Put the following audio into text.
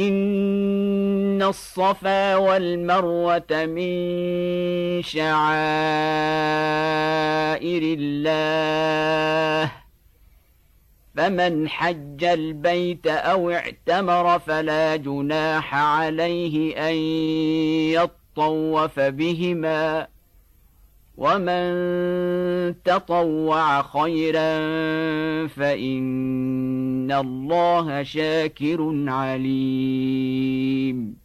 إن الصفا والمروة من شعائر الله فمن حج البيت أو اعتمر فلا جناح عليه أن يطوف بهما ومن تطوع خيرا فإن الله شاكر عليم